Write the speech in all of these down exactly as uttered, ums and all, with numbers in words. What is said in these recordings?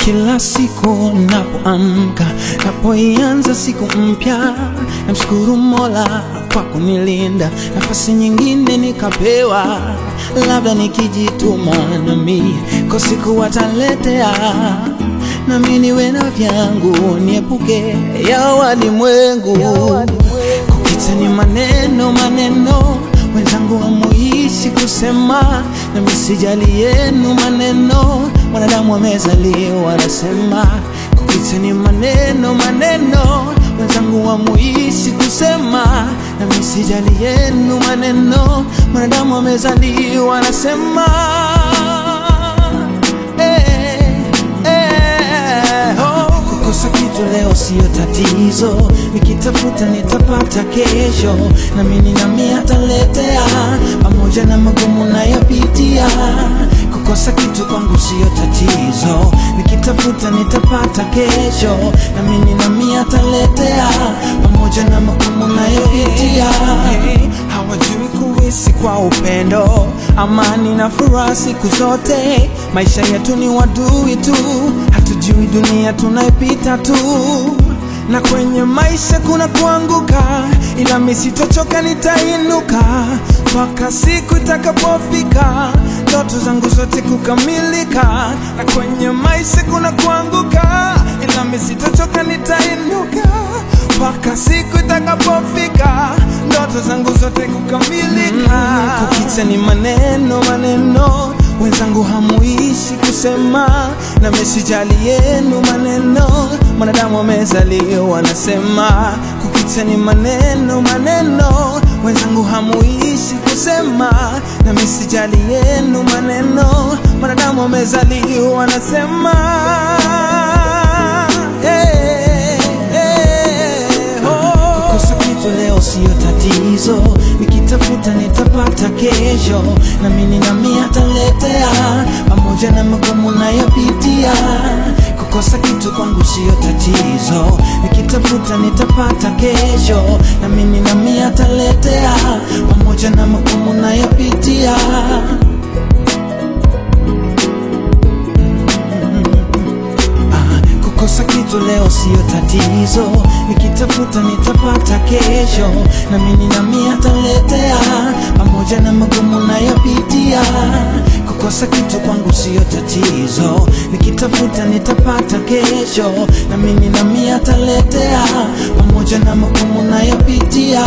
Kila siku napoamka, napoianza siku mpya, namshukuru Mola kwa kunilinda, nafasi nyingine nikapewa. Labda nikijituma nami kwa siku wataletea, nami niwe na vyangu, niepuke ya walimwengu. Kukita ni maneno maneno, wenzangu hamuishi kusema, na misijali yenu maneno, wanadamu wamezaliwa nasema. Kukita ni maneno maneno, wenzangu hamuishi kusema, na misijali yenu maneno, wanadamu wamezaliwa nasema. Kukosa kitu leo siyo tatizo, nikitafuta nitapata kesho, na mimi nami ataletea, pamoja na magumu nayopitia. Kukosa kitu kwangu siyo tatizo, nikitafuta nitapata kesho, na mimi nami ataletea, pamoja na magumu nayopitia. Hawajui kuishi kwa upendo, amani na furaha siku zote. Maisha yetu ni wadui tu, hatujui dunia tunaipita tu. Na kwenye maisha kuna kuanguka, ila mimi sitochoka, nitainuka mpaka siku itakapofika ndoto zangu zote kukamilika. Na kwenye maisha kuna kuanguka, ila mimi sitochoka, nitainuka mpaka siku itakapofika ndoto zangu zote kukamilika. Mm, kukita ni maneno maneno, wenzangu hamuishi kusema, na mesijali yenu maneno, mwanadamu wamezaliwa nasema. Kukita ni maneno maneno, wenzangu hamuishi kusema, na mesijali yenu maneno, mwanadamu wamezaliwa nasema. Hey, hey, oh. Kukosa kitu leo siyo tatizo, nikitafuta nitapata kesho, na mimi nami ataletea, pamoja na magumu nayopitia. Kukosa kitu kwangu siyo tatizo, nikitafuta nitapata kesho, na mimi nami ataletea, pamoja na magumu nayopitia. Kukosa kitu leo siyo tatizo, nikitafuta nitapata kesho, na mimi nami ataletea, pamoja na magumu nayopitia. Kukosa kitu kwangu siyo tatizo, nikitafuta nitapata kesho, na mimi nami ataletea, pamoja na magumu nayopitia.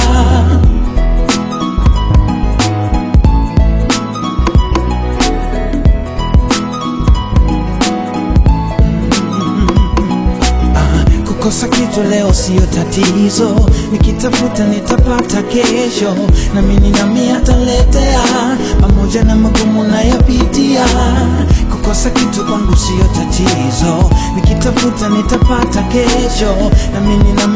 Kukosa kitu leo siyo tatizo, nikitafuta nitapata kesho, na mimi nami ataletea, pamoja na magumu nayopitia. Kukosa kitu kwangu siyo tatizo, nikitafuta nitapata kesho, na mimi nami